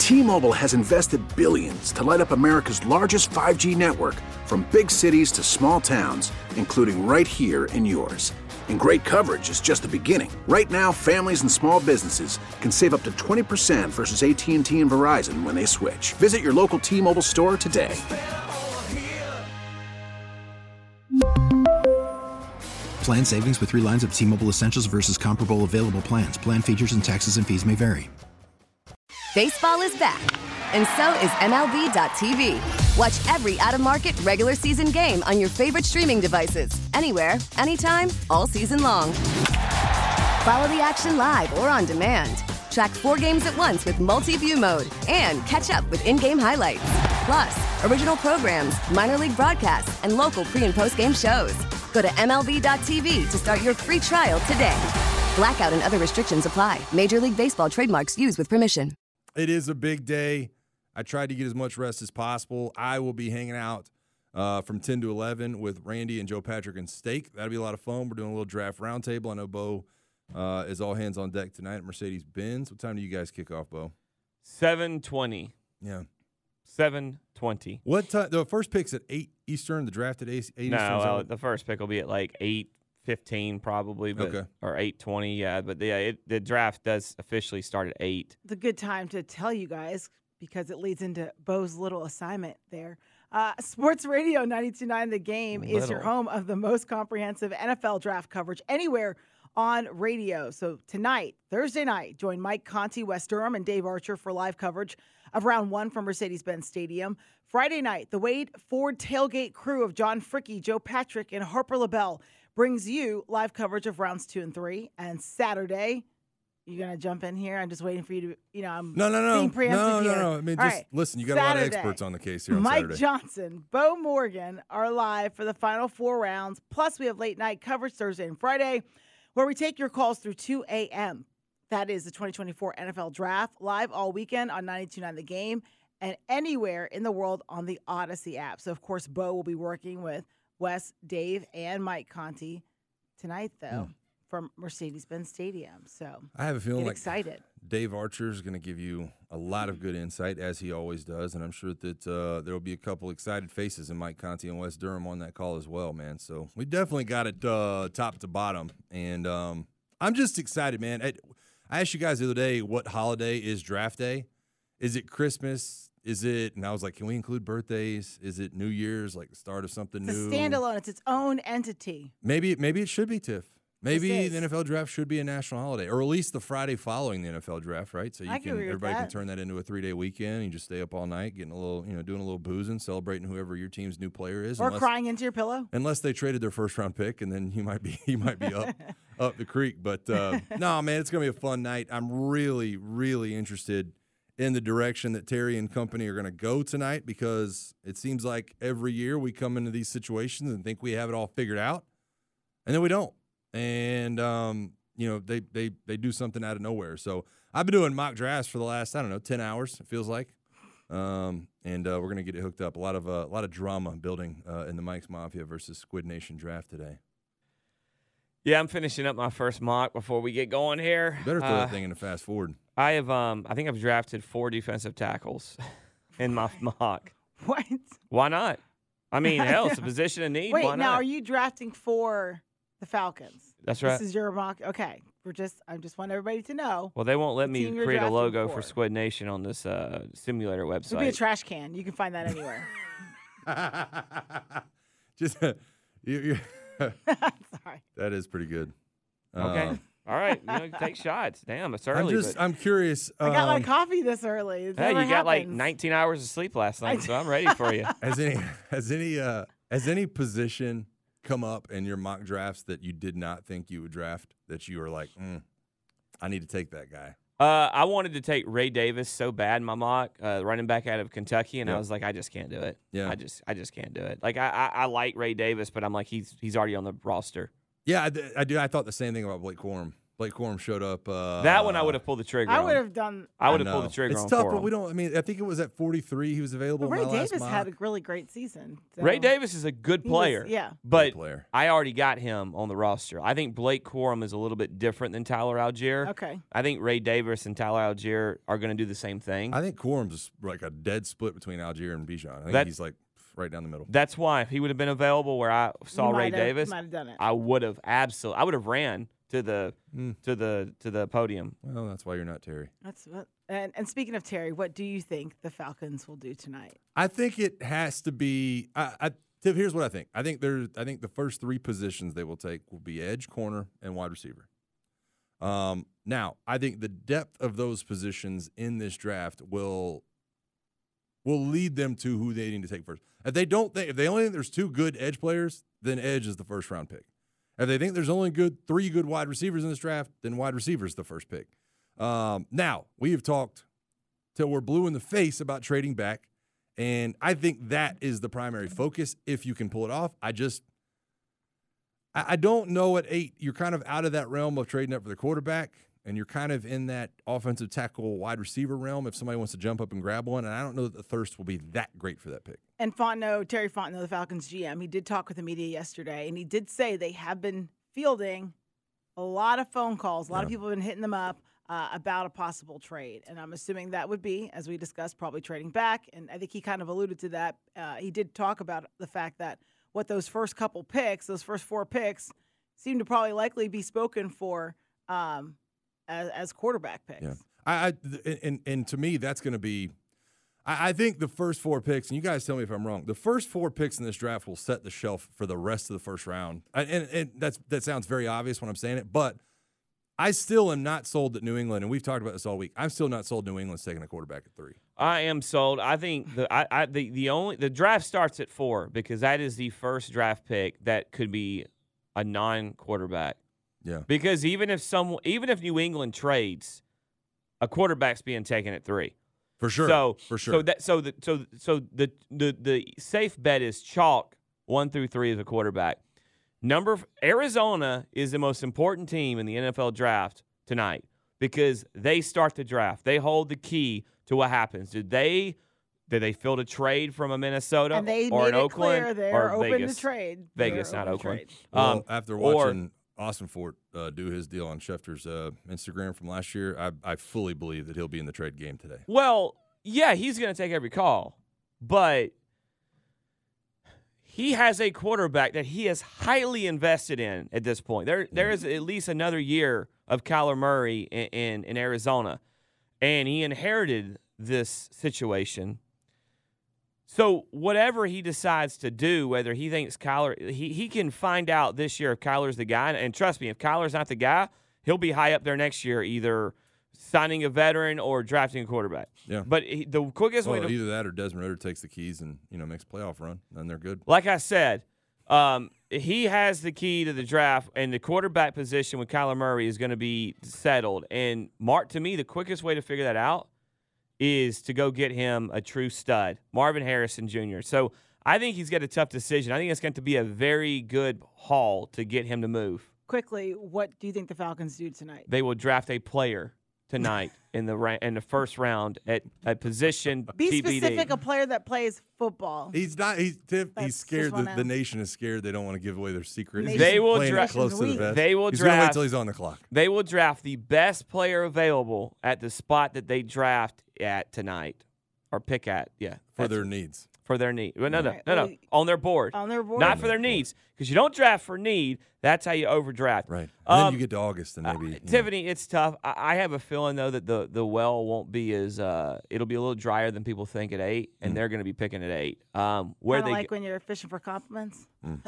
T-Mobile has invested billions to light up America's largest 5G network, from big cities to small towns, including right here in yours. And great coverage is just the beginning. Right now, families and small businesses can save up to 20% versus AT&T and Verizon when they switch. Visit your local T-Mobile store today. Plan savings with 3 lines of T-Mobile Essentials versus comparable available plans. Plan features and taxes and fees may vary. Baseball is back, and so is MLB.tv. Watch every out-of-market regular season game on your favorite streaming devices, anywhere, anytime, all season long. Follow the action live or on demand. Track 4 games at once with multi-view mode and catch up with in-game highlights. Plus, original programs, minor league broadcasts, and local pre- and post-game shows. Go to MLB.tv to start your free trial today. Blackout and other restrictions apply. Major League Baseball trademarks used with permission. It is a big day. I tried to get as much rest as possible. I will be hanging out from 10 to 11 with Randy and Joe Patrick and Steak. That'll be a lot of fun. We're doing a little draft roundtable. I know Bo is all hands on deck tonight at Mercedes-Benz. What time do you guys kick off, Bo? 7:20. Yeah. 7:20. What time? The first pick's at 8 Eastern. The draft at 8 Eastern? No, the first pick will be at like 8:15 probably, but, okay. Or 8:20, yeah. But the draft does officially start at 8. It's a good time to tell you guys because it leads into Bo's little assignment there. Sports Radio 92.9 The Game is your home of the most comprehensive NFL draft coverage anywhere on radio. So tonight, Thursday night, join Mike Conti, Wes Durham, and Dave Archer for live coverage of Round 1 from Mercedes-Benz Stadium. Friday night, the Wade Ford tailgate crew of John Fricke, Joe Patrick, and Harper LaBelle brings you live coverage of Rounds 2 and 3. And Saturday, you're going to jump in here? I'm just waiting for you to, I'm being preemptive here. No. I mean, just listen, you got Saturday, a lot of experts on the case here on Mike Saturday. Johnson, Bo Morgan are live for the final 4 rounds. Plus, we have late night coverage Thursday and Friday, where we take your calls through 2 a.m. That is the 2024 NFL Draft, live all weekend on 92.9 The Game and anywhere in the world on the Odyssey app. So, of course, Bo will be working with Wes, Dave, and Mike Conti tonight, though, from Mercedes-Benz Stadium. So I have a feeling like excited. Dave Archer is going to give you a lot of good insight, as he always does, and I'm sure that there will be a couple excited faces in Mike Conti and Wes Durham on that call as well, man. So we definitely got it top to bottom, and I'm just excited, man. I asked you guys the other day what holiday is draft day. Is it Christmas? Is it? And I was like, can we include birthdays? Is it New Year's, like the start of something It's new? a standalone. It's its own entity. Maybe it should be, Tiff. Maybe the NFL draft should be a national holiday, or at least the Friday following the NFL draft, right? So everybody can turn that into a 3-day weekend. And you just stay up all night, getting a little, doing a little boozing, celebrating whoever your team's new player is, or crying into your pillow. Unless they traded their first round pick, and then you might be up the creek. But no, man, it's gonna be a fun night. I'm really, really interested in the direction that Terry and company are gonna go tonight, because it seems like every year we come into these situations and think we have it all figured out, and then we don't. And they do something out of nowhere. So I've been doing mock drafts for the last 10 hours. It feels like, and we're gonna get it hooked up. A lot of drama building in the Mike's Mafia versus Squid Nation draft today. Yeah, I'm finishing up my first mock before we get going here. You better throw that thing in the fast forward. I have I think I've drafted 4 defensive tackles in my mock. What? Why not? I mean, hell, it's a position of need. Wait, why not? now are you drafting for the Falcons? That's right. This is your mock. Okay, I just want everybody to know. Well, they won't let me create a logo for for Squid Nation on this simulator website. It'll be a trash can. You can find that anywhere. Just Sorry. That is pretty good. Okay. All right. Take shots. Damn, it's early. I'm curious. I got my coffee this early. Hey, you got like 19 hours of sleep last night, so I'm ready for you. Has any position come up in your mock drafts that you did not think you would draft, that you were like, I need to take that guy? I wanted to take Ray Davis so bad in my mock, running back out of Kentucky, and I was like, I just can't do it. Yeah. I just can't do it. Like I like Ray Davis, but I'm like, he's already on the roster. Yeah, I do. I thought the same thing about Blake Corum, Blake Corum showed up. That one I would have pulled the trigger I on. would have done. I would have pulled the trigger It's on tough, Corum. but we don't. I mean, I think it was at 43. He was available. But Ray in my last Davis mock. had a really great season. So. Ray Davis is a good player. Yeah. But Good player. I already got him on the roster. I think Blake Corum is a little bit different than Tyler Algier. Okay. I think Ray Davis and Tyler Algier are going to do the same thing. I think Corum's like a dead split between Algier and Bijan. I think he's like right down the middle. That's why if he would have been available where I saw Ray Davis, might have done it. I would have absolutely. I would have ran to the podium. Well, that's why you're not Terry. That's what. And speaking of Terry, what do you think the Falcons will do tonight? I think it has to be. Tiff, here's what I think. I think the first three positions they will take will be edge, corner, and wide receiver. Now, I think the depth of those positions in this draft will lead them to who they need to take first. If they only think there's two good edge players, then edge is the first round pick. If they think there's only three good wide receivers in this draft, then wide receiver is the first pick. Now, we have talked till we're blue in the face about trading back, and I think that is the primary focus if you can pull it off. I don't know at 8, you're kind of out of that realm of trading up for the quarterback, and you're kind of in that offensive tackle wide receiver realm if somebody wants to jump up and grab one, and I don't know that the thirst will be that great for that pick. And Terry Fontenot, the Falcons GM, he did talk with the media yesterday, and he did say they have been fielding a lot of phone calls. A lot of people have been hitting them up about a possible trade. And I'm assuming that would be, as we discussed, probably trading back. And I think he kind of alluded to that. He did talk about the fact that what those first couple picks, those first 4 picks, seem to probably likely be spoken for as quarterback picks. Yeah. And to me, that's going to be I think the first 4 picks, and you guys tell me if I'm wrong, the first 4 picks in this draft will set the shelf for the rest of the first round. And that sounds very obvious when I'm saying it, but I still am not sold that New England, and we've talked about this all week, I'm still not sold New England's taking a quarterback at 3. I am sold. I think the draft starts at 4 because that is the first draft pick that could be a non-quarterback. Yeah. Because even if New England trades, a quarterback's being taken at 3. For sure. For sure. So the safe bet is chalk 1 through 3 as a quarterback. Arizona is the most important team in the NFL draft tonight because they start the draft. They hold the key to what happens. Did they field a trade from a Minnesota and they or made an it Oakland clear they're or open Vegas? to trade. Vegas, not Oakland. Well, after watching Austin Fort do his deal on Schefter's Instagram from last year, I fully believe that he'll be in the trade game today. Well, yeah, he's going to take every call, but he has a quarterback that he is highly invested in at this point. There is at least another year of Kyler Murray in Arizona, and he inherited this situation. So whatever he decides to do, whether he thinks Kyler, he can find out this year if Kyler's the guy. And trust me, if Kyler's not the guy, he'll be high up there next year, either signing a veteran or drafting a quarterback. Yeah. But the quickest way to either that or Desmond Ridder takes the keys and makes a playoff run, and they're good. Like I said, he has the key to the draft, and the quarterback position with Kyler Murray is going to be settled. And to me, the quickest way to figure that out is to go get him a true stud, Marvin Harrison Jr. So I think he's got a tough decision. I think it's going to be a very good haul to get him to move. Quickly, what do you think the Falcons do tonight? They will draft a player tonight in the first round at a position Be TBD. specific, a player that plays football. He's not. He's scared. just The nation is scared. They don't want to give away their secret. He's They will playing it draft. close to the vest. They will He's gonna wait draft till he's on the clock. They will draft the best player available at the spot that they draft at tonight, or pick at. Yeah, for their needs. For their need. Well, no. Well, On their board. on their board. Not for their needs. Because you don't draft for need. That's how you overdraft. Right. And then you get to August and maybe. Tiffany, it's tough. I have a feeling, though, that the well won't be as it'll be a little drier than people think at 8, and they're going to be picking at 8. Where they like when you're fishing for compliments.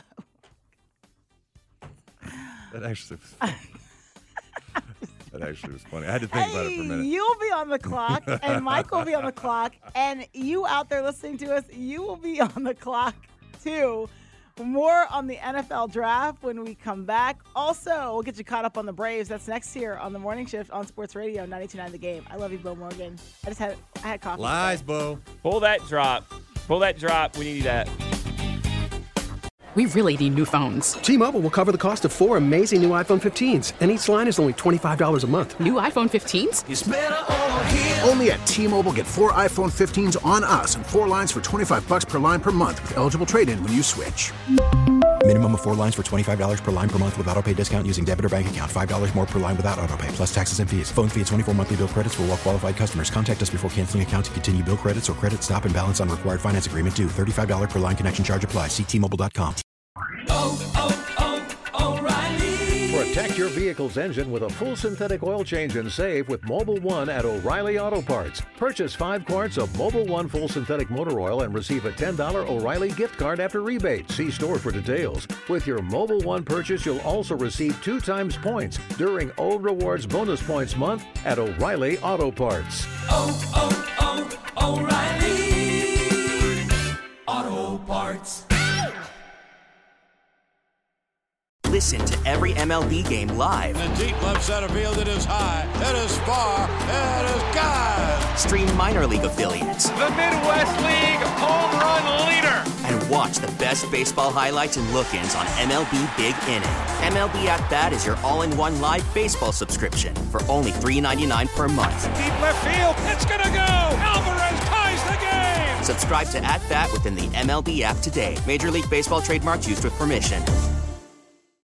That actually was. That actually was funny. I had to think about it for a minute. You'll be on the clock, and Mike will be on the clock, and you out there listening to us, you will be on the clock too. More on the NFL draft when we come back. Also, we'll get you caught up on the Braves. That's next here on the Morning Shift on Sports Radio 92.9 The Game. I love you, Bo Morgan. I had coffee. Lies, Bo. pull that drop. We need that. We really need new phones. T-Mobile will cover the cost of 4 amazing new iPhone 15s, and each line is only $25 a month. New iPhone 15s? It's better over here. Only at T-Mobile, get 4 iPhone 15s on us and 4 lines for $25 per line per month with eligible trade-in when you switch. Minimum of 4 lines for $25 per line per month with autopay discount using debit or bank account. $5 more per line without autopay, plus taxes and fees. Phone fee at 24 monthly bill credits for well-qualified customers. Contact us before canceling account to continue bill credits or credit stop and balance on required finance agreement due. $35 per line connection charge applies. See T-Mobile.com. O'Reilly. Protect your vehicle's engine with a full synthetic oil change and save with Mobil 1 at O'Reilly Auto Parts. Purchase 5 quarts of Mobil 1 full synthetic motor oil and receive a $10 O'Reilly gift card after rebate. See store for details. With your Mobil 1 purchase, you'll also receive 2 times points during O Rewards Bonus Points Month at O'Reilly Auto Parts. O'Reilly Auto Parts. Listen to every MLB game live. In the deep left center field, it is high, it is far, it is gone. Stream minor league affiliates. The Midwest League home run leader. And watch the best baseball highlights and look-ins on MLB Big Inning. MLB At Bat is your all-in-one live baseball subscription for only $3.99 per month. Deep left field, it's gonna go. Alvarez ties the game. Subscribe to At Bat within the MLB app today. Major League Baseball trademarks used with permission.